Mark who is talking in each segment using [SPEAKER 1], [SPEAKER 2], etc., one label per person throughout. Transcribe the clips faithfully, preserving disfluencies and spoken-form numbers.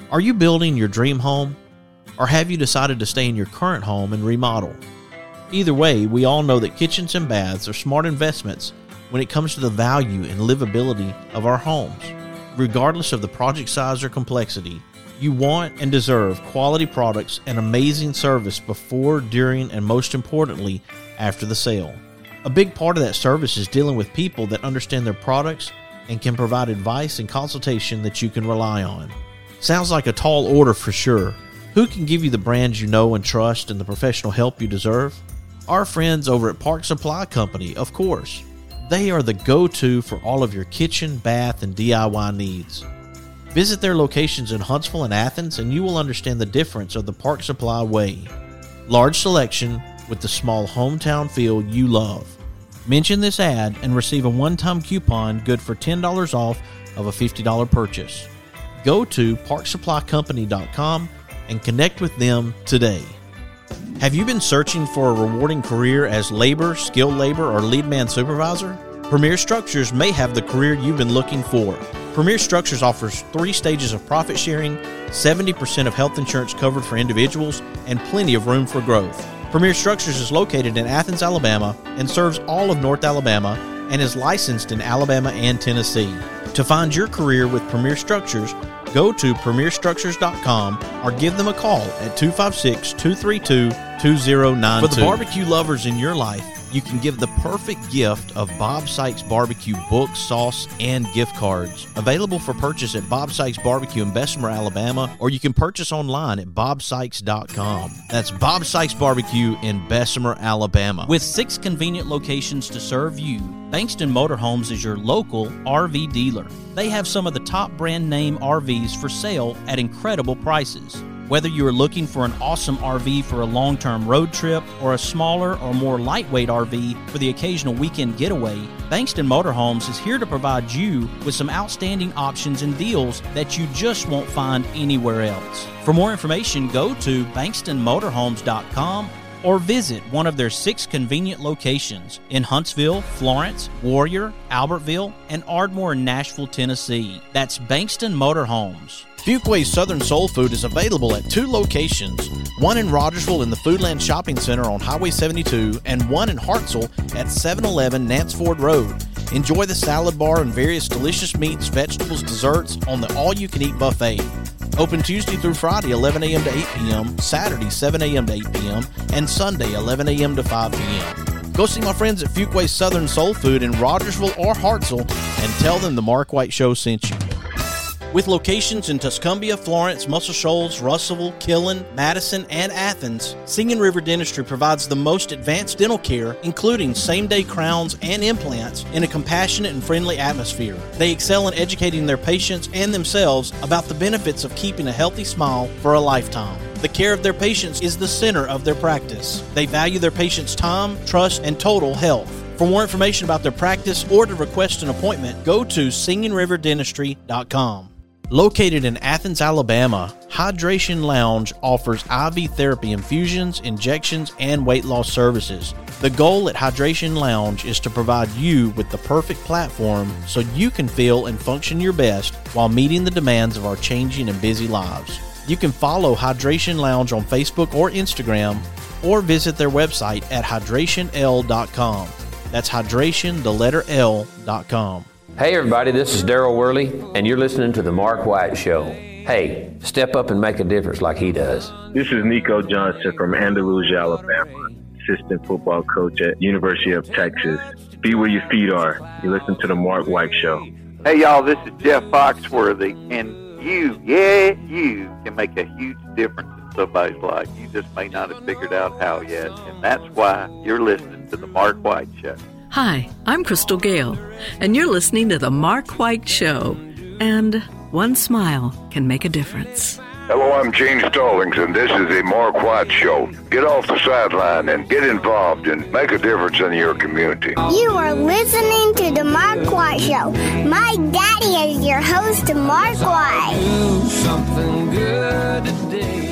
[SPEAKER 1] Are you building your dream home? Or have you decided to stay in your current home and remodel? Either way, we all know that kitchens and baths are smart investments when it comes to the value and livability of our homes. Regardless of the project size or complexity, you want and deserve quality products and amazing service before, during, and most importantly, after the sale. A big part of that service is dealing with people that understand their products and can provide advice and consultation that you can rely on. Sounds like a tall order for sure. Who can give you the brands you know and trust and the professional help you deserve? Our friends over at Park Supply Company, of course. They are the go-to for all of your kitchen, bath, and D I Y needs. Visit their locations in Huntsville and Athens and you will understand the difference of the Park Supply way. Large selection with the small hometown feel you love. Mention this ad and receive a one-time coupon good for ten dollars off of a fifty dollars purchase. Go to park supply company dot com and connect with them today. Have you been searching for a rewarding career as labor, skilled labor, or lead man supervisor? Premier Structures may have the career you've been looking for. Premier Structures offers three stages of profit sharing, seventy percent of health insurance covered for individuals, and plenty of room for growth. Premier Structures is located in Athens, Alabama, and serves all of North Alabama, and is licensed in Alabama and Tennessee. To find your career with Premier Structures, go to premier structures dot com or give them a call at two five six, two three two, two zero nine two. For the barbecue lovers in your life, you can give the perfect gift of Bob Sykes Barbecue book, sauce, and gift cards. Available for purchase at Bob Sykes Barbecue in Bessemer, Alabama, or you can purchase online at bob sykes dot com. That's Bob Sykes Barbecue in Bessemer, Alabama.
[SPEAKER 2] With six convenient locations to serve you, Bankston Motorhomes is your local R V dealer. They have some of the top brand name R Vs for sale at incredible prices. Whether you are looking for an awesome R V for a long-term road trip or a smaller or more lightweight R V for the occasional weekend getaway, Bankston Motorhomes is here to provide you with some outstanding options and deals that you just won't find anywhere else. For more information, go to bankston motorhomes dot com or visit one of their six convenient locations in Huntsville, Florence, Warrior, Albertville, and Ardmore in Nashville, Tennessee. That's Bankston Motorhomes.
[SPEAKER 1] Fuquay's Southern Soul Food is available at two locations, one in Rogersville in the Foodland Shopping Center on Highway seventy-two and one in Hartselle at seven eleven Nance Ford Road. Enjoy the salad bar and various delicious meats, vegetables, desserts on the all-you-can-eat buffet. Open Tuesday through Friday, eleven a.m. to eight p.m., Saturday, seven a.m. to eight p.m., and Sunday, eleven a.m. to five p.m. Go see my friends at Fuquay's Southern Soul Food in Rogersville or Hartselle and tell them the Mark White Show sent you. With locations in Tuscumbia, Florence, Muscle Shoals, Russellville, Killen, Madison, and Athens, Singing River Dentistry provides the most advanced dental care, including same-day crowns and implants, in a compassionate and friendly atmosphere. They excel in educating their patients and themselves about the benefits of keeping a healthy smile for a lifetime. The care of their patients is the center of their practice. They value their patients' time, trust, and total health. For more information about their practice or to request an appointment, go to singing river dentistry dot com. Located in Athens, Alabama, Hydration Lounge offers I V therapy infusions, injections, and weight loss services. The goal at Hydration Lounge is to provide you with the perfect platform so you can feel and function your best while meeting the demands of our changing and busy lives. You can follow Hydration Lounge on Facebook or Instagram, or visit their website at hydration l dot com. That's hydration, the letter L, dot com.
[SPEAKER 3] Hey everybody, this is Daryl Worley, and you're listening to The Mark White Show. Hey, step up and make a difference like he does.
[SPEAKER 4] This is Nico Johnson from Andalusia, Alabama, assistant football coach at University of Texas. Be where your feet are. You listen to The Mark White Show.
[SPEAKER 5] Hey y'all, this is Jeff Foxworthy, and you, yeah, you can make a huge difference in somebody's life. You just may not have figured out how yet, and that's why you're listening to The Mark White Show.
[SPEAKER 6] Hi, I'm Crystal Gale, and you're listening to The Mark White Show. And one smile can make a difference.
[SPEAKER 7] Hello, I'm Gene Stallings, and this is The Mark White Show. Get off the sideline and get involved and make a difference in your community.
[SPEAKER 8] You are listening to The Mark White Show. My daddy is your host, Mark White. Do something good today.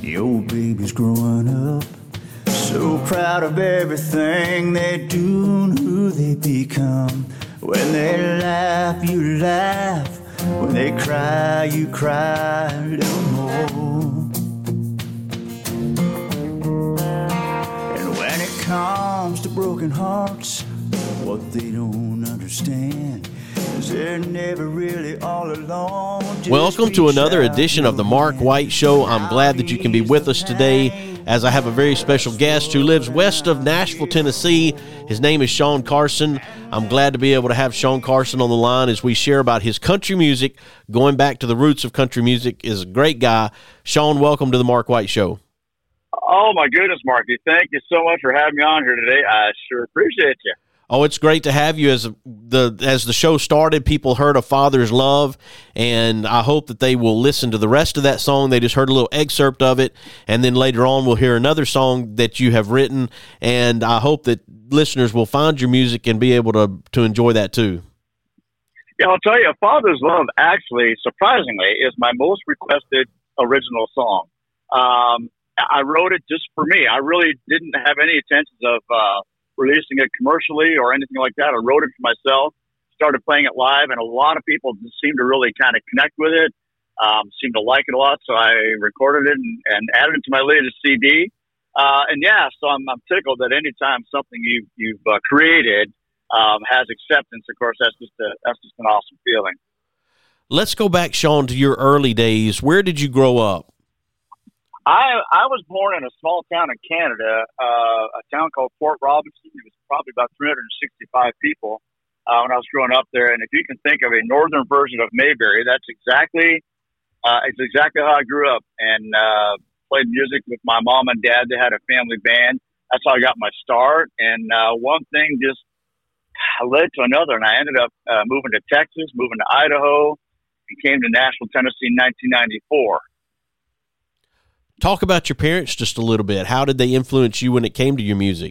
[SPEAKER 9] The old baby's growing up, so proud of everything they do and who they become. When they laugh, you laugh. When they cry, you cry a little more. And when it comes to broken hearts, what they don't understand is they're never really all alone. Just
[SPEAKER 1] Welcome to another
[SPEAKER 9] reach out
[SPEAKER 1] edition of the Mark White Show. I'm glad that you can be with us today, as I have a very special guest who lives west of Nashville, Tennessee. His name is Sean Carson. I'm glad to be able to have Sean Carson on the line as we share about his country music. Going back to the roots of country music, is a great guy. Sean, welcome to the Mark White Show.
[SPEAKER 10] Oh, my goodness, Marky. Thank you so much for having me on here today. I sure appreciate you.
[SPEAKER 1] Oh, it's great to have you. As the as the show started, people heard A Father's Love, and I hope that they will listen to the rest of that song. They just heard a little excerpt of it, and then later on we'll hear another song that you have written, and I hope that listeners will find your music and be able to, to enjoy that too.
[SPEAKER 10] Yeah, I'll tell you, A Father's Love actually, surprisingly, is my most requested original song. Um, I wrote it just for me. I really didn't have any intentions of uh, releasing it commercially or anything like that. I wrote it for myself, started playing it live, and a lot of people seemed to really kind of connect with it, um, seemed to like it a lot, so I recorded it and, and added it to my latest C D. Uh, and yeah, so I'm, I'm tickled that anytime something you, you've uh, created um, has acceptance, of course, that's just, a, that's just an awesome feeling.
[SPEAKER 1] Let's go back, Sean, to your early days. Where did you grow up?
[SPEAKER 10] I I was born in a small town in Canada, uh, a town called Port Robinson. It was probably about three hundred sixty-five people uh, when I was growing up there. And if you can think of a northern version of Mayberry, that's exactly uh, it's exactly how I grew up. And uh, played music with my mom and dad. They had a family band. That's how I got my start. And uh, one thing just led to another, and I ended up uh, moving to Texas, moving to Idaho, and came to Nashville, Tennessee in nineteen ninety-four.
[SPEAKER 1] Talk about your parents just a little bit. How did they influence you when it came to your music?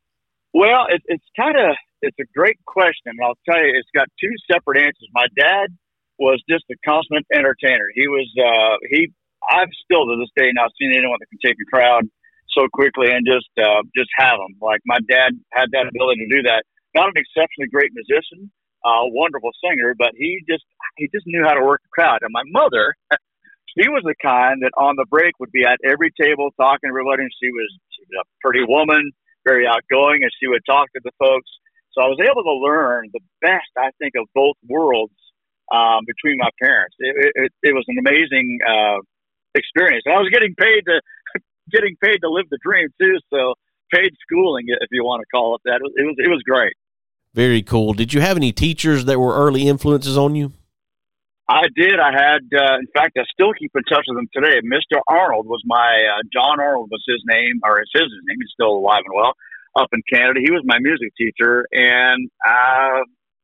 [SPEAKER 10] Well, it, it's kind of, it's a great question. And I'll tell you, it's got two separate answers. My dad was just a consummate entertainer. He was, uh, he, I've still to this day not seen anyone that can take a crowd so quickly and just, uh, just have them. Like my dad had that ability to do that. Not an exceptionally great musician, a uh, wonderful singer, but he just, he just knew how to work the crowd. And my mother, she was the kind that on the break would be at every table talking to everybody. And she was, she was a pretty woman, very outgoing, and she would talk to the folks. So I was able to learn the best, I think, of both worlds um, between my parents. It, it, it was an amazing uh, experience. And I was getting paid to getting paid to live the dream too. So paid schooling, if you want to call it that. It was it was great.
[SPEAKER 1] Very cool. Did you have any teachers that were early influences on you?
[SPEAKER 10] I did. I had, uh, in fact, I still keep in touch with him today. Mister Arnold was my, uh, John Arnold was his name, or it's his name. He's still alive and well up in Canada. He was my music teacher, and uh,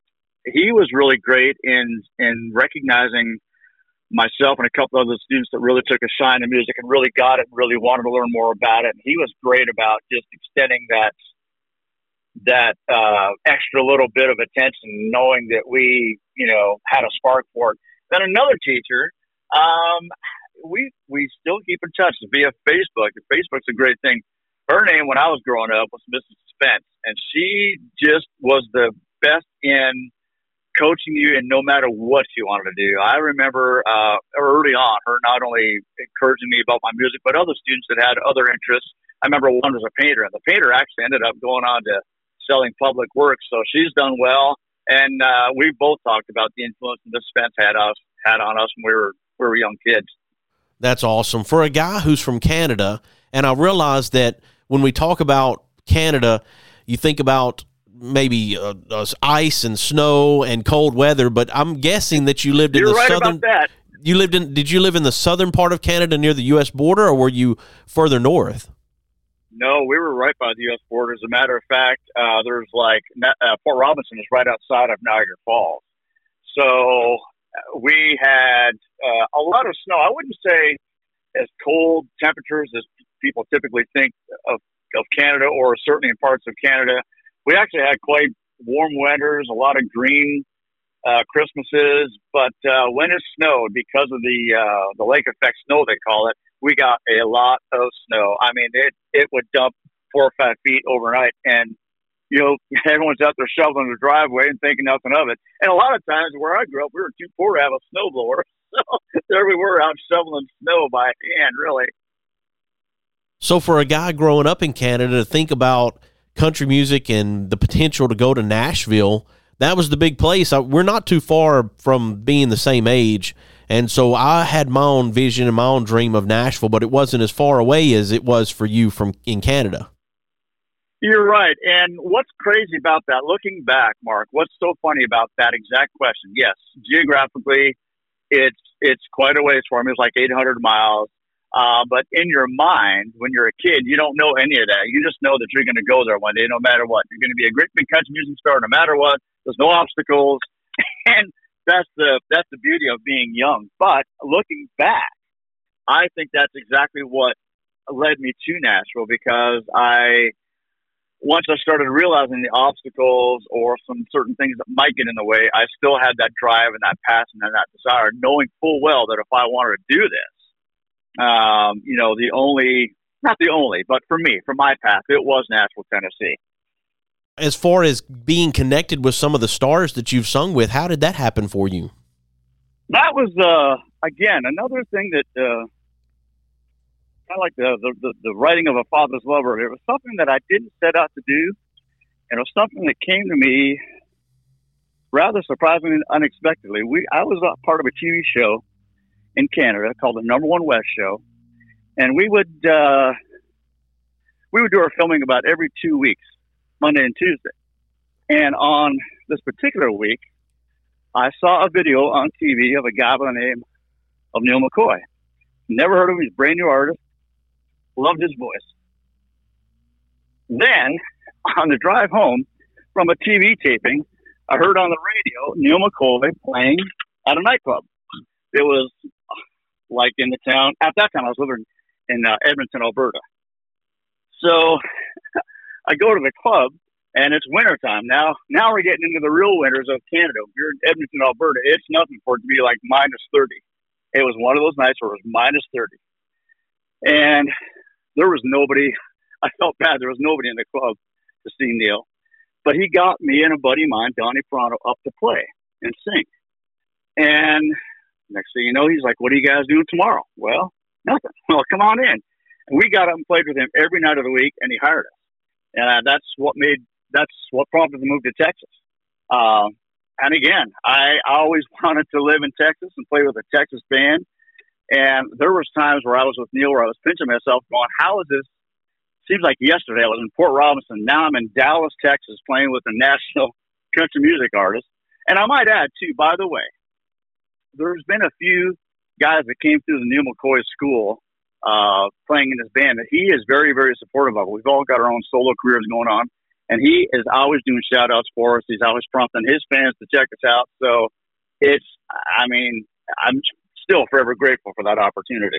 [SPEAKER 10] he was really great in in recognizing myself and a couple other students that really took a shine in music and really got it and really wanted to learn more about it. And he was great about just extending that that uh, extra little bit of attention, knowing that we, you know, had a spark for it. Then another teacher, um, we we still keep in touch via Facebook. Facebook's a great thing. Her name when I was growing up was Missus Spence, and she just was the best in coaching you in no matter what you wanted to do. I remember uh, early on her not only encouraging me about my music, but other students that had other interests. I remember one was a painter, and the painter actually ended up going on to selling public works, so she's done well. And uh, we both talked about the influence that Miss Spence had us had on us when we were we were young kids.
[SPEAKER 1] That's awesome. For a guy who's from Canada, and I realize that when we talk about Canada, you think about maybe uh, uh, ice and snow and cold weather, but I'm guessing that you lived in
[SPEAKER 10] You're
[SPEAKER 1] the
[SPEAKER 10] right
[SPEAKER 1] southern.
[SPEAKER 10] About that.
[SPEAKER 1] You lived in? Did you live in the southern part of Canada near the U S border, or were you further north?
[SPEAKER 10] No, we were right by the U S border. As a matter of fact, uh, there's like uh, Port Robinson is right outside of Niagara Falls. So uh, we had uh, a lot of snow. I wouldn't say as cold temperatures as people typically think of, of Canada, or certainly in parts of Canada. We actually had quite warm winters, a lot of green uh, Christmases. But uh, when it snowed, because of the uh, the lake effect snow, they call it, we got a lot of snow. I mean, it, it would dump four or five feet overnight. And, you know, everyone's out there shoveling the driveway and thinking nothing of it. And a lot of times where I grew up, we were too poor to have a snowblower. So there we were out shoveling snow by hand, really.
[SPEAKER 1] So for a guy growing up in Canada to think about country music and the potential to go to Nashville, that was the big place. I, we're not too far from being the same age. And so I had my own vision and my own dream of Nashville, but it wasn't as far away as it was for you from in Canada.
[SPEAKER 10] You're right. And what's crazy about that, looking back, Mark, what's so funny about that exact question? Yes, geographically, it's it's quite a ways for me. It's like eight hundred miles. Uh, but in your mind, when you're a kid, you don't know any of that. You just know that you're going to go there one day, no matter what. You're going to be a great big country music star, no matter what. There's no obstacles. And that's the that's the beauty of being young. But looking back, I think that's exactly what led me to Nashville, because I, once I started realizing the obstacles or some certain things that might get in the way, I still had that drive and that passion and that desire, knowing full well that if I wanted to do this, um, you know, the only, not the only, but for me, for my path, it was Nashville, Tennessee.
[SPEAKER 1] As far as being connected with some of the stars that you've sung with, how did that happen for you?
[SPEAKER 10] That was, uh, again, another thing that, uh, kind of like the, the, the, the writing of a father's lover. It was something that I didn't set out to do, and it was something that came to me rather surprisingly and unexpectedly. We, I was a part of a T V show in Canada called the Number One West Show, and we would uh, we would do our filming about every two weeks, Monday and Tuesday. And on this particular week, I saw a video on T V of a guy by the name of Neil McCoy. Never heard of him. He's a brand new artist. Loved his voice. Then, on the drive home from a T V taping, I heard on the radio Neil McCoy playing at a nightclub. It was like in the town. At that time, I was living in uh, Edmonton, Alberta. So I go to the club, and it's wintertime. Now, now we're getting into the real winters of Canada. If you're in Edmonton, Alberta, it's nothing for it to be like minus thirty. It was one of those nights where it was minus thirty. And there was nobody. I felt bad. There was nobody in the club to see Neil. But he got me and a buddy of mine, Donnie Pronto, up to play and sing. And next thing you know, he's like, "What are you guys doing tomorrow?" Well, nothing. Well, come on in. And we got up and played with him every night of the week, and he hired us. And uh, that's what made, that's what prompted the move to Texas. Uh, and again, I always wanted to live in Texas and play with a Texas band. And there was times where I was with Neil where I was pinching myself going, how is this? Seems like yesterday I was in Port Robinson. Now I'm in Dallas, Texas, playing with a national country music artist. And I might add, too, by the way, there's been a few guys that came through the Neil McCoy school uh, playing in his band that he is very, very supportive of. We've all got our own solo careers going on. And he is always doing shout-outs for us. He's always prompting his fans to check us out. So it's, I mean, I'm still forever grateful for that opportunity.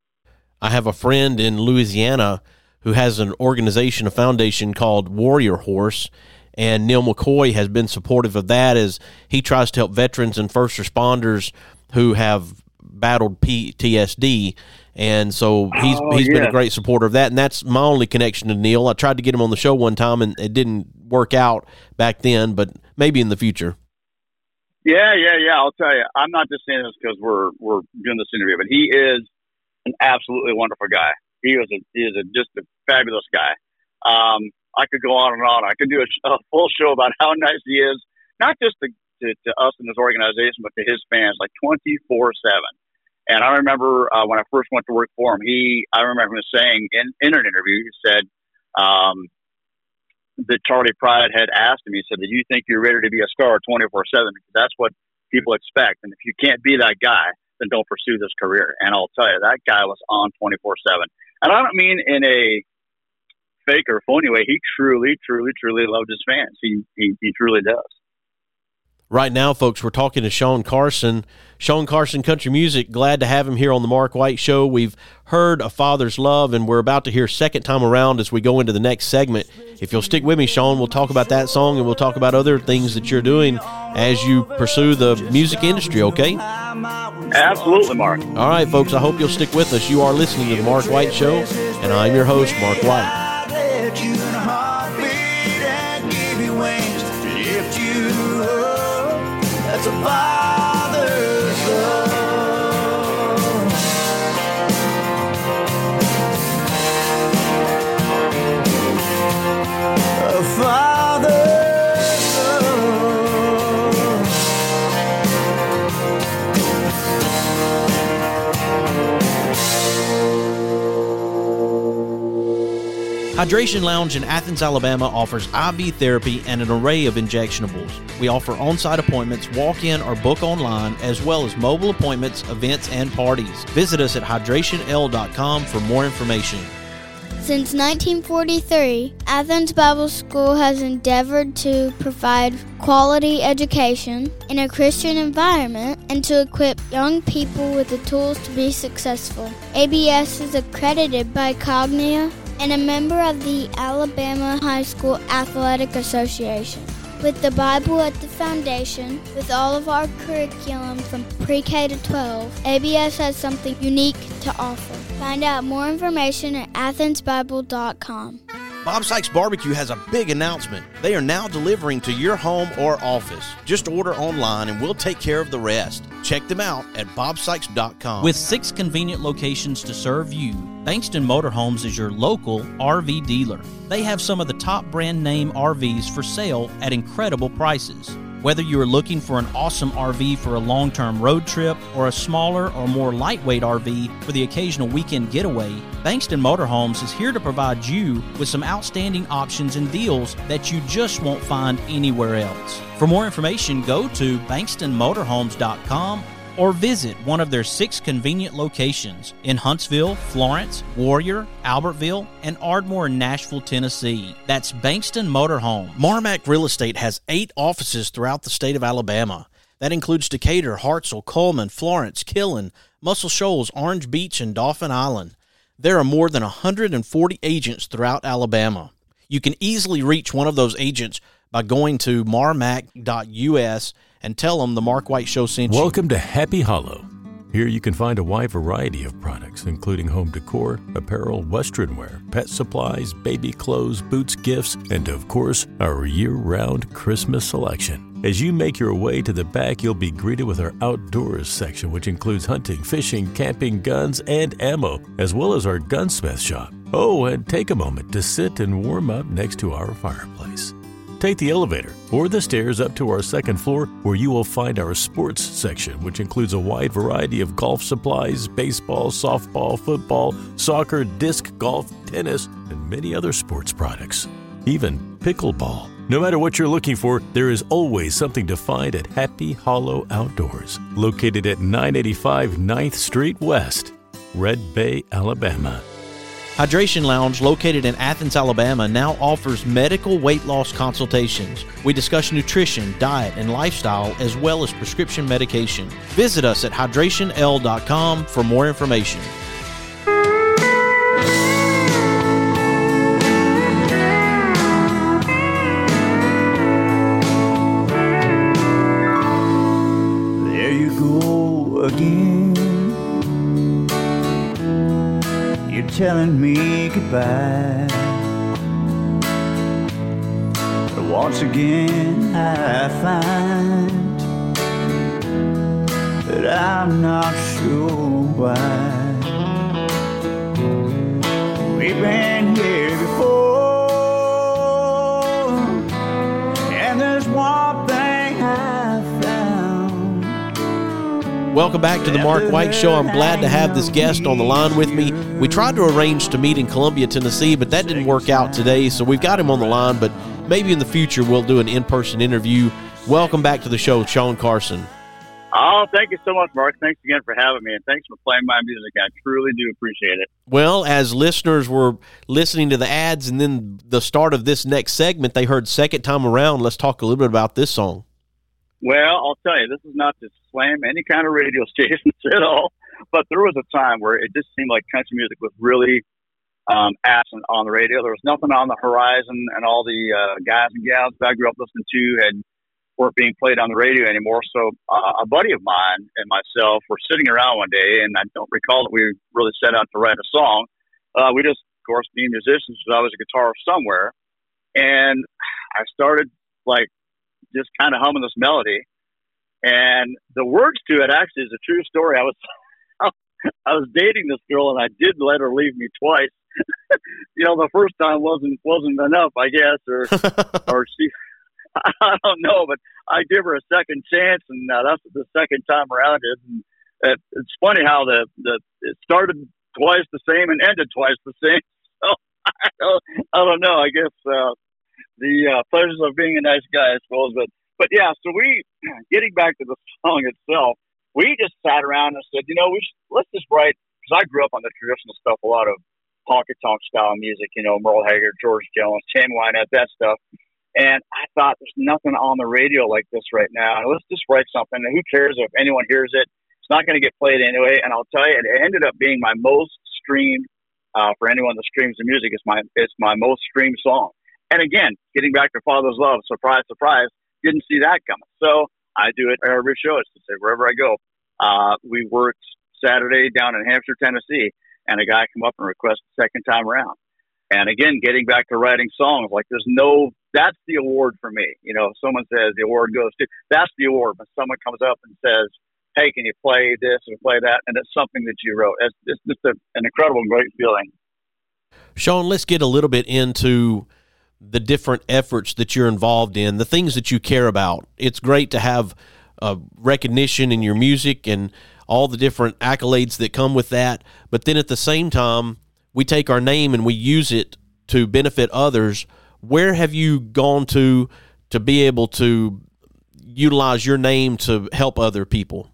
[SPEAKER 1] I have a friend in Louisiana who has an organization, a foundation called Warrior Horse, and Neil McCoy has been supportive of that as he tries to help veterans and first responders who have battled P T S D. And so he's
[SPEAKER 10] oh,
[SPEAKER 1] he's
[SPEAKER 10] yeah.
[SPEAKER 1] been a great supporter of that, and that's my only connection to Neil. I tried to get him on the show one time, and it didn't work out back then, but maybe in the future.
[SPEAKER 10] Yeah, yeah, yeah. I'll tell you, I'm not just saying this because we're we're doing this interview, but he is an absolutely wonderful guy. He was a, he is a, just a fabulous guy. Um, I could go on and on. I could do a, a full show about how nice he is, not just to, to, to us in this organization, but to his fans, like twenty-four seven. And I remember uh, when I first went to work for him, he, I remember him saying in, in an interview, he said um, that Charlie Pride had asked him, he said, "Do you think you're ready to be a star twenty-four seven? Because that's what people expect. And if you can't be that guy, then don't pursue this career." And I'll tell you, that guy was on twenty-four seven. And I don't mean in a fake or phony way. He truly, truly, truly loved his fans. He, he, he truly does.
[SPEAKER 11] Right now, folks, we're talking to Sean Carson. Sean Carson Country Music, glad to have him here on the Mark White Show. We've heard A Father's Love, and we're about to hear Second Time Around as we go into the next segment. If you'll stick with me, Sean, we'll talk about that song, and we'll talk about other things that you're doing as you pursue the music industry, okay?
[SPEAKER 10] Absolutely, Mark.
[SPEAKER 11] All right, folks, I hope you'll stick with us. You are listening to the Mark White Show, and I'm your host, Mark White.
[SPEAKER 9] That's a father's love. A father's love.
[SPEAKER 1] Hydration Lounge in Athens, Alabama offers I V therapy and an array of injectionables. We offer on-site appointments, walk-in or book online, as well as mobile appointments, events, and parties. Visit us at hydration l dot com for more information.
[SPEAKER 8] Since nineteen forty-three, Athens Bible School has endeavored to provide quality education in a Christian environment and to equip young people with the tools to be successful. A B S is accredited by Cognia and a member of the Alabama High School Athletic Association. With the Bible at the foundation, with all of our curriculum from pre-K to twelve, A B S has something unique to offer. Find out more information at athens bible dot com.
[SPEAKER 1] Bob Sykes Barbecue has a big announcement. They are now delivering to your home or office. Just order online and we'll take care of the rest. Check them out at bob sykes dot com.
[SPEAKER 2] With six convenient locations to serve you, Bankston Motorhomes is your local R V dealer. They have some of the top brand name R Vs for sale at incredible prices. Whether you are looking for an awesome R V for a long-term road trip or a smaller or more lightweight R V for the occasional weekend getaway, Bankston Motorhomes is here to provide you with some outstanding options and deals that you just won't find anywhere else. For more information, go to bankston motorhomes dot com or visit one of their six convenient locations in Huntsville, Florence, Warrior, Albertville, and Ardmore in Nashville, Tennessee. That's Bankston Motorhome.
[SPEAKER 1] Marmac Real Estate has eight offices throughout the state of Alabama. That includes Decatur, Hartselle, Coleman, Florence, Killen, Muscle Shoals, Orange Beach, and Dauphin Island. There are more than one hundred forty agents throughout Alabama. You can easily reach one of those agents by going to marmac dot u s and tell them the Mark White Show sent you.
[SPEAKER 12] Welcome to Happy Hollow. Here you can find a wide variety of products, including home decor, apparel, western wear, pet supplies, baby clothes, boots, gifts, and of course, our year-round Christmas selection. As you make your way to the back, you'll be greeted with our outdoors section, which includes hunting, fishing, camping, guns, and ammo, as well as our gunsmith shop. Oh, and take a moment to sit and warm up next to our fireplace. Take the elevator or the stairs up to our second floor, where you will find our sports section, which includes a wide variety of golf supplies, baseball, softball, football, soccer, disc golf, tennis, and many other sports products, even pickleball. No matter what you're looking for, there is always something to find at Happy Hollow Outdoors, located at nine eighty-five ninth Street West, Red Bay, Alabama.
[SPEAKER 1] Hydration Lounge, located in Athens, Alabama, now offers medical weight loss consultations. We discuss nutrition, diet, and lifestyle, as well as prescription medication. Visit us at hydration l dot com for more information.
[SPEAKER 9] There you go again. You're telling me goodbye. But once again I find that I'm not sure why. We've been here before, and there's one thing I found.
[SPEAKER 1] Welcome back to the Mark White Show. I'm glad to have this guest on the line with me. We tried to arrange to meet in Columbia, Tennessee, but that didn't work out today, so we've got him on the line, but maybe in the future we'll do an in-person interview. Welcome back to the show, Sean Carson.
[SPEAKER 10] Oh, thank you so much, Mark. Thanks again for having me, and thanks for playing my music. I truly do appreciate it.
[SPEAKER 1] Well, as listeners were listening to the ads and then the start of this next segment, they heard Second Time Around. Let's talk a little bit about this song.
[SPEAKER 10] Well, I'll tell you, this is not to slam any kind of radio stations at all, but there was a time where it just seemed like country music was really um, absent on the radio. There was nothing on the horizon, and all the uh, guys and gals that I grew up listening to had weren't being played on the radio anymore. So uh, a buddy of mine and myself were sitting around one day, and I don't recall that we really set out to write a song. Uh, we just, of course, being musicians, I was a guitarist somewhere, and I started like just kind of humming this melody, and the words to it actually is a true story. I was I was dating this girl, and I did let her leave me twice. You know, the first time wasn't wasn't enough, I guess, or or she. I don't know, but I give her a second chance, and uh, that's the second time around it. And it, it's funny how the, the it started twice the same and ended twice the same. So I don't, I don't know. I guess uh, the uh, pleasures of being a nice guy, I suppose. But but yeah. So we, getting back to the song itself, we just sat around and said, you know, we should, let's just write, because I grew up on the traditional stuff, a lot of honky tonk style music. You know, Merle Haggard, George Jones, Tammy Wynette, that stuff. And I thought, there's nothing on the radio like this right now. Let's just write something. And who cares if anyone hears it? It's not going to get played anyway. And I'll tell you, it ended up being my most streamed, uh, for anyone that streams the music, it's my, it's my most streamed song. And again, getting back to Father's Love, surprise, surprise, didn't see that coming. So I do it every show. It's to say, wherever I go. Uh, we worked Saturday down in Hampshire, Tennessee, and a guy come up and requested second time around. And again, getting back to writing songs, like there's no, that's the award for me. You know, if someone says the award goes to, that's the award. When someone comes up and says, hey, can you play this or play that? And it's something that you wrote. It's, it's just a, an incredible, great feeling.
[SPEAKER 11] Sean, let's get a little bit into the different efforts that you're involved in, the things that you care about. It's great to have uh, recognition in your music and all the different accolades that come with that. But then at the same time, we take our name and we use it to benefit others. Where have you gone to to be able to utilize your name to help other people?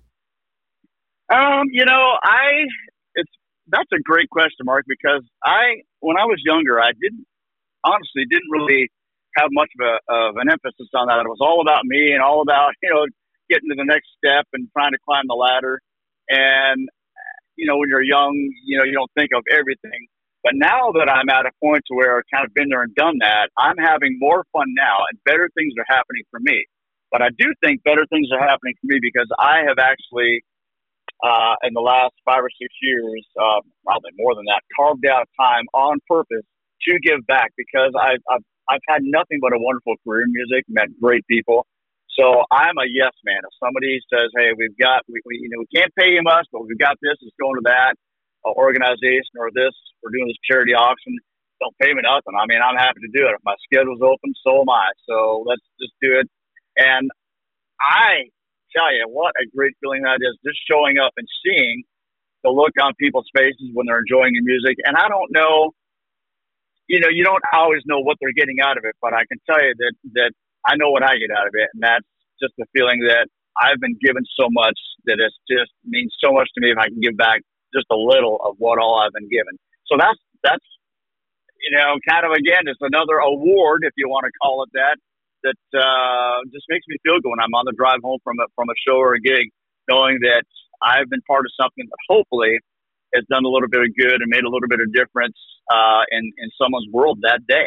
[SPEAKER 10] Um, you know, I it's that's a great question, Mark, because I when I was younger, I didn't honestly didn't really have much of a of an emphasis on that. It was all about me and all about, you know, getting to the next step and trying to climb the ladder. And you know, when you're young, you know, you don't think of everything. But now that I'm at a point to where I've kind of been there and done that, I'm having more fun now and better things are happening for me. But I do think better things are happening for me because I have actually, uh, in the last five or six years, uh, probably more than that, carved out time on purpose to give back because I've, I've, I've had nothing but a wonderful career in music, met great people. So I'm a yes man. If somebody says, hey, we've got, we, we, you know, we can't pay you much, but we've got this, it's going to that uh, organization or this, we're doing this charity auction, don't pay me nothing. I mean, I'm happy to do it. If my schedule's open, so am I. So let's just do it. And I tell you, what a great feeling that is, just showing up and seeing the look on people's faces when they're enjoying your music. And I don't know, you know, you don't always know what they're getting out of it, but I can tell you that, that I know what I get out of it, and that's just the feeling that I've been given so much that it just means so much to me if I can give back just a little of what all I've been given. So that's, that's you know, kind of, again, it's another award, if you want to call it that, that uh, just makes me feel good when I'm on the drive home from a, from a show or a gig, knowing that I've been part of something that hopefully has done a little bit of good and made a little bit of difference uh, in, in someone's world that day.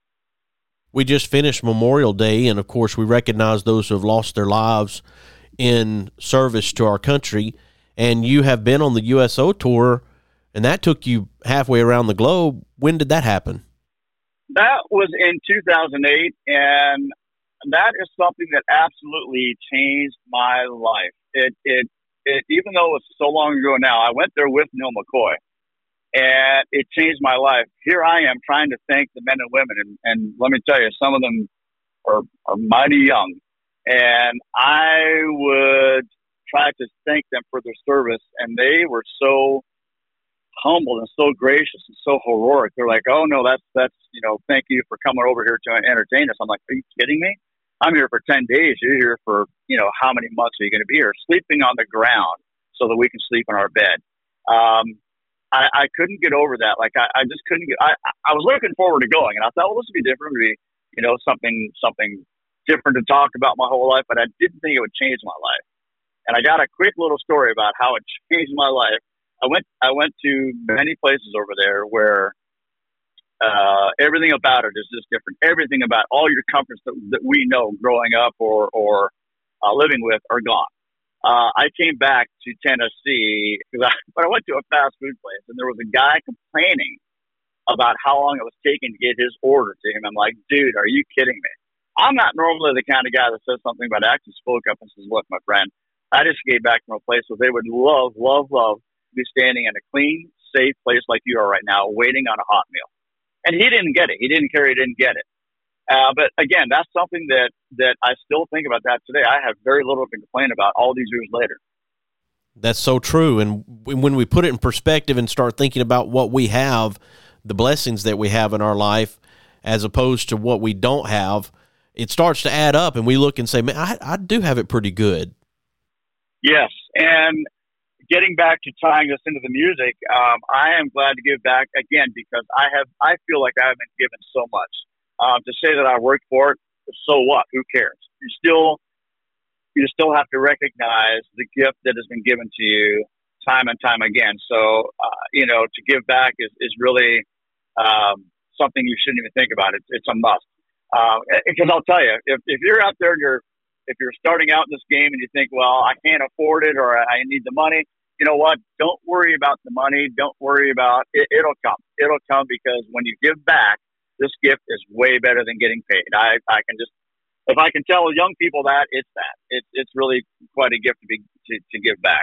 [SPEAKER 11] We just finished Memorial Day, and of course we recognize those who have lost their lives in service to our country, and you have been on the U S O tour, and that took you halfway around the globe. When did that happen?
[SPEAKER 10] That was in two thousand eight, and that is something that absolutely changed my life. It, it, it, even though it's so long ago now, I went there with Neil McCoy. And it changed my life. Here I am trying to thank the men and women. And, and let me tell you, some of them are, are mighty young. And I would try to thank them for their service. And they were so humble and so gracious and so heroic. They're like, oh, no, that's, that's you know, thank you for coming over here to entertain us. I'm like, are you kidding me? I'm here for ten days. You're here for, you know, how many months are you going to be here? Sleeping on the ground so that we can sleep in our bed. Um, I, I couldn't get over that. Like I, I just couldn't get, I, I was looking forward to going and I thought, well, this would be different. It would be, you know, something, something different to talk about my whole life, but I didn't think it would change my life. And I got a quick little story about how it changed my life. I went I went to many places over there where uh, everything about it is just different. Everything about all your comforts that, that we know growing up or or uh, living with are gone. Uh, I came back to Tennessee because I, but I went to a fast food place and there was a guy complaining about how long it was taking to get his order to him. I'm like, dude, are you kidding me? I'm not normally the kind of guy that says something, but I actually spoke up and says, look, my friend, I just came back from a place where they would love, love, love to be standing in a clean, safe place like you are right now, waiting on a hot meal. And he didn't get it. He didn't care. He didn't get it. Uh, but again, that's something that, that I still think about that today. I have very little to complain about all these years later.
[SPEAKER 11] That's so true. And when we put it in perspective and start thinking about what we have, the blessings that we have in our life, as opposed to what we don't have, it starts to add up and we look and say, man, I, I do have it pretty good.
[SPEAKER 10] Yes. And getting back to tying this into the music, um, I am glad to give back again, because I have, I feel like I've been given so much. Um, to say that I worked for it, so what? Who cares? You still, you still have to recognize the gift that has been given to you time and time again. So, uh, you know, to give back is, is really um, something you shouldn't even think about. It's, it's a must. Uh, because I'll tell you, if, if you're out there and you're, if you're starting out in this game and you think, well, I can't afford it or I need the money, you know what? Don't worry about the money. Don't worry about it. It'll come. It'll come, because when you give back, this gift is way better than getting paid. I, I can just, if I can tell young people that, it's that. It's it's really quite a gift to be to, to give back.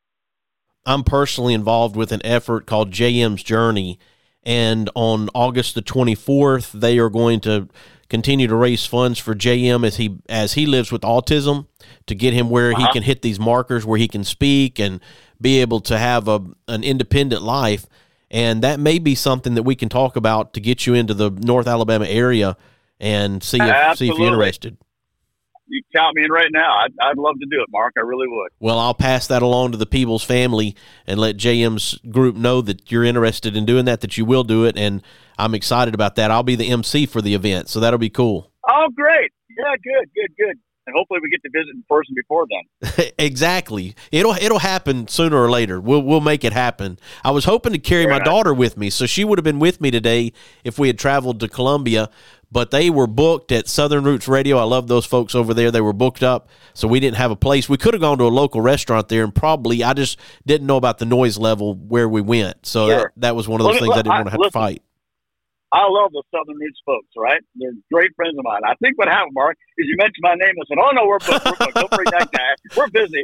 [SPEAKER 11] I'm personally involved with an effort called J M's Journey, and on August the twenty-fourth, they are going to continue to raise funds for J M as he as he lives with autism, to get him where uh-huh. he can hit these markers where he can speak and be able to have a an independent life. And that may be something that we can talk about to get you into the North Alabama area and see if, see if you're interested.
[SPEAKER 10] You count me in right now. I'd, I'd love to do it, Mark. I really would.
[SPEAKER 11] Well, I'll pass that along to the Peebles family and let J M's group know that you're interested in doing that, that you will do it, and I'm excited about that. I'll be the M C for the event, so that'll be cool.
[SPEAKER 10] Oh, great. Yeah, good, good, good. And hopefully we get to visit in person before then.
[SPEAKER 11] Exactly. It'll it'll happen sooner or later. We'll we'll make it happen. I was hoping to carry Very my nice. daughter with me, so she would have been with me today if we had traveled to Columbia, but they were booked at Southern Roots Radio. I love those folks over there. They were booked up, so we didn't have a place. We could have gone to a local restaurant there, and probably I just didn't know about the noise level where we went. So sure. that, that was one of those well, things look, I didn't want to have listen, to fight.
[SPEAKER 10] I love the Southern Roots folks, right? They're great friends of mine. I think what happened, Mark, is you mentioned my name and said, oh, no, we're booked. We're booked. Don't bring that guy. We're busy.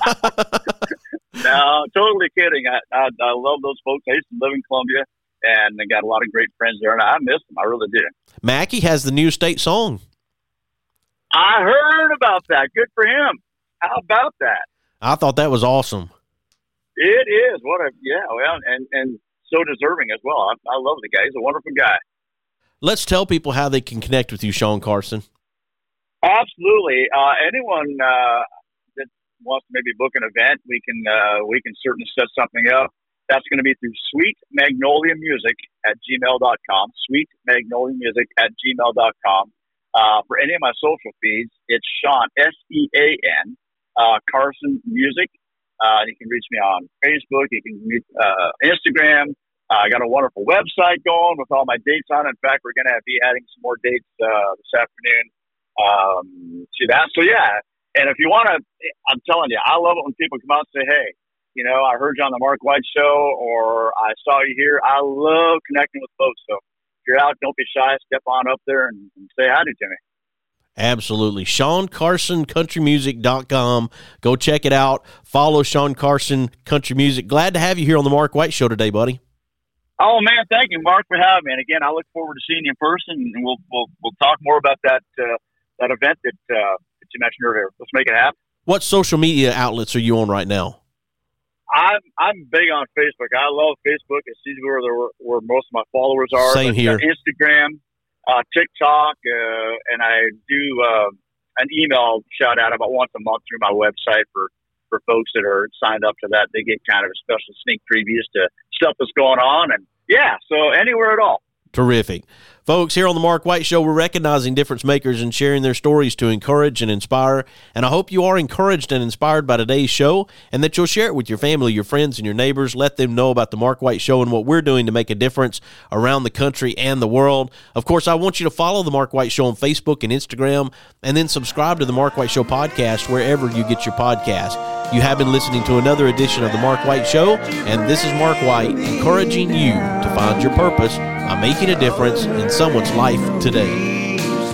[SPEAKER 10] No, totally kidding. I, I, I love those folks. I used to live in Columbia, and they got a lot of great friends there, and I miss them. I really do.
[SPEAKER 11] Mackey has the new state song.
[SPEAKER 10] I heard about that. Good for him. How about that?
[SPEAKER 11] I thought that was awesome.
[SPEAKER 10] It is. What a, yeah, well, and, and, so deserving as well. I, I love the guy. He's a wonderful guy.
[SPEAKER 11] Let's tell people how they can connect with you, Sean Carson.
[SPEAKER 10] Absolutely. Uh, anyone uh, that wants to maybe book an event, we can uh, we can certainly set something up. That's going to be through Sweet Magnolia Music at gmail dot com. Sweet Magnolia Music at gmail dot com. Uh, for any of my social feeds, it's Sean, S E A N, uh, Carson Music. Uh, you can reach me on Facebook. You can reach uh, Instagram. Uh, I got a wonderful website going with all my dates on it. In fact, we're going to be adding some more dates uh, this afternoon um, to that. So, yeah. And if you want to, I'm telling you, I love it when people come out and say, hey, you know, I heard you on the Mark White Show, or I saw you here. I love connecting with folks. So if you're out, don't be shy. Step on up there and, and say hi to me.
[SPEAKER 11] Absolutely. Sean Carson Country Music dot com. Go check it out. Follow Sean Carson Country Music. Glad to have you here on the Mark White Show today, buddy.
[SPEAKER 10] Oh, man, thank you, Mark, for having me. And, again, I look forward to seeing you in person, and we'll we'll, we'll talk more about that uh, that event that, uh, that you mentioned earlier. Let's make it happen.
[SPEAKER 11] What social media outlets are you on right now?
[SPEAKER 10] I'm I'm big on Facebook. I love Facebook. It's where, the, where most of my followers are.
[SPEAKER 11] Same here.
[SPEAKER 10] Instagram. Uh, TikTok, uh, and I do uh, an email shout out about once a month through my website for, for folks that are signed up to that. They get kind of a special sneak previews to stuff that's going on. And yeah, so anywhere at all.
[SPEAKER 11] Terrific. Folks, here on the Mark White Show, we're recognizing difference makers and sharing their stories to encourage and inspire. And I hope you are encouraged and inspired by today's show and that you'll share it with your family, your friends, and your neighbors. Let them know about the Mark White Show and what we're doing to make a difference around the country and the world. Of course, I want you to follow the Mark White Show on Facebook and Instagram, and then subscribe to the Mark White Show podcast wherever you get your podcast. You have been listening to another edition of the Mark White Show, and this is Mark White encouraging you to find your purpose by making a difference in someone's life today.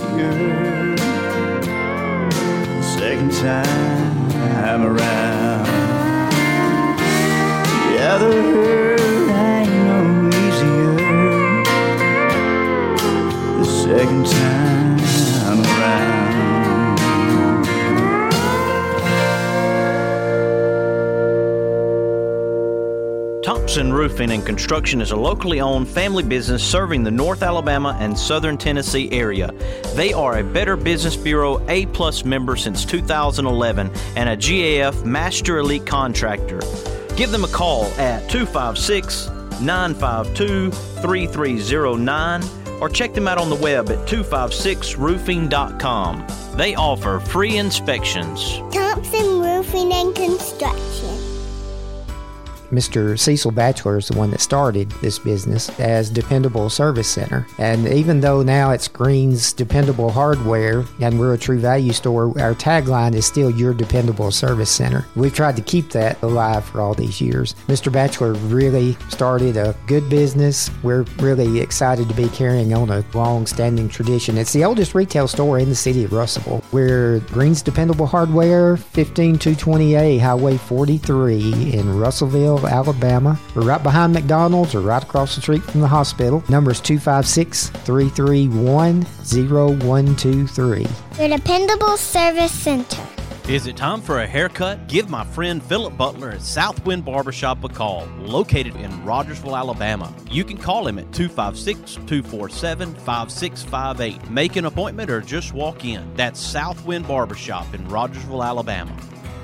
[SPEAKER 9] Second time around, yeah, the hurt ain't no easier. The second time around.
[SPEAKER 2] Thompson Roofing and Construction is a locally owned family business serving the North Alabama and Southern Tennessee area. They are a Better Business Bureau A-plus member since two thousand eleven and a G A F Master Elite Contractor. Give them a call at two five six, nine five two, three three zero nine or check them out on the web at two five six roofing dot com. They offer free inspections.
[SPEAKER 13] Thompson Roofing and Construction.
[SPEAKER 14] Mister Cecil Batchelor is the one that started this business as Dependable Service Center. And even though now it's Green's Dependable Hardware and we're a True Value store, our tagline is still Your Dependable Service Center. We've tried to keep that alive for all these years. Mister Batchelor really started a good business. We're really excited to be carrying on a long-standing tradition. It's the oldest retail store in the city of Russellville. We're Green's Dependable Hardware, fifteen two twenty-eight Highway forty-three in Russellville, Alabama. We're right behind McDonald's or right across the street from the hospital. Number is two five six, three three one, zero one two three.
[SPEAKER 13] Your Dependable Service Center.
[SPEAKER 2] Is it time for a haircut? Give my friend Philip Butler at Southwind Barbershop a call, located in Rogersville, Alabama. You can call him at two five six, two four seven, five six five eight. Make an appointment or just walk in. That's Southwind Barbershop in Rogersville, Alabama.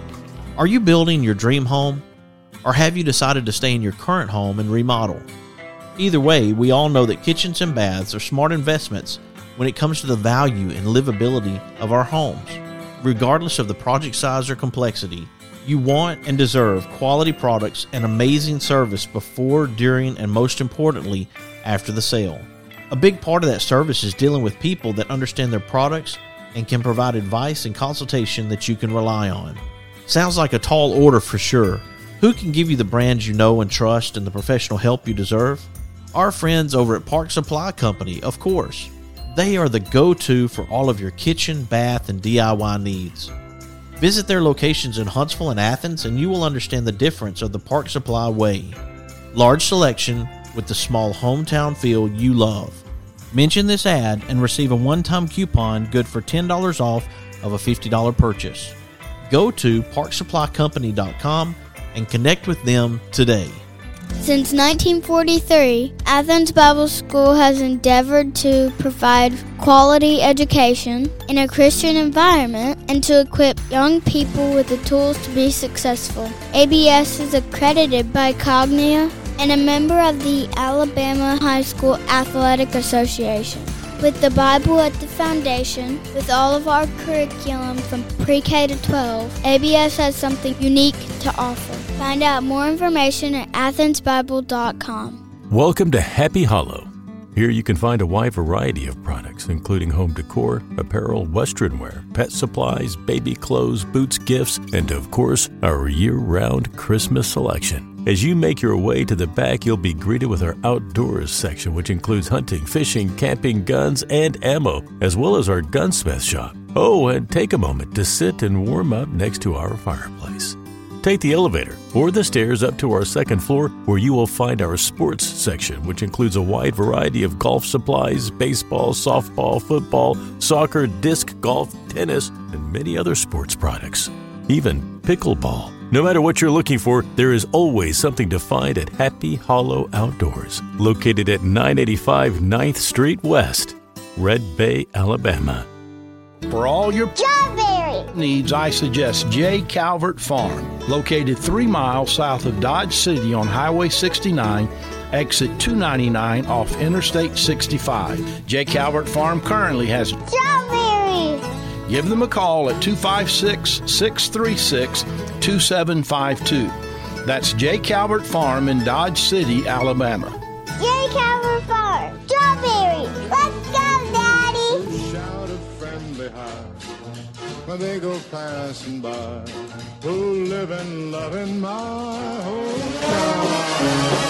[SPEAKER 1] Are you building your dream home? Or have you decided to stay in your current home and remodel? Either way, we all know that kitchens and baths are smart investments when it comes to the value and livability of our homes. Regardless of the project size or complexity, you want and deserve quality products and amazing service before, during, and most importantly, after the sale. A big part of that service is dealing with people that understand their products and can provide advice and consultation that you can rely on. Sounds like a tall order for sure. Who can give you the brands you know and trust and the professional help you deserve? Our friends over at Park Supply Company, of course. They are the go-to for all of your kitchen, bath, and D I Y needs. Visit their locations in Huntsville and Athens and you will understand the difference of the Park Supply way. Large selection with the small hometown feel you love. Mention this ad and receive a one-time coupon good for ten dollars off of a fifty dollars purchase. Go to park supply company dot com and connect with them today.
[SPEAKER 8] Since nineteen forty-three, Athens Bible School has endeavored to provide quality education in a Christian environment and to equip young people with the tools to be successful. A B S is accredited by Cognia and a member of the Alabama High School Athletic Association. With the Bible at the foundation, with all of our curriculum from pre-K to twelve, A B S has something unique to offer. Find out more information at athens bible dot com.
[SPEAKER 12] Welcome to Happy Hollow. Here you can find a wide variety of products, including home decor, apparel, western wear, pet supplies, baby clothes, boots, gifts, and of course, our year-round Christmas selection. As you make your way to the back, you'll be greeted with our outdoors section, which includes hunting, fishing, camping, guns, and ammo, as well as our gunsmith shop. Oh, and take a moment to sit and warm up next to our fireplace. Take the elevator or the stairs up to our second floor, where you will find our sports section, which includes a wide variety of golf supplies, baseball, softball, football, soccer, disc golf, tennis, and many other sports products. Even pickleball. No matter what you're looking for, there is always something to find at Happy Hollow Outdoors, located at nine eighty-five ninth Street West, Red Bay, Alabama.
[SPEAKER 15] For all your
[SPEAKER 13] Strawberry
[SPEAKER 15] needs, I suggest J. Calvert Farm, located three miles south of Dodge City on Highway sixty-nine, exit two ninety-nine off Interstate sixty-five. J. Calvert Farm currently has
[SPEAKER 13] Strawberries!
[SPEAKER 15] Give them a call at two five six, six three six, two seven five two. That's J. Calvert Farm in Dodge City, Alabama.
[SPEAKER 13] J. Calvert Farm, strawberries! Let's go, Daddy!
[SPEAKER 16] Shout a friendly hi when they go passing by, who live and love in my hometown.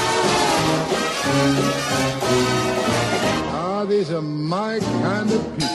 [SPEAKER 16] Ah, these are my kind of people.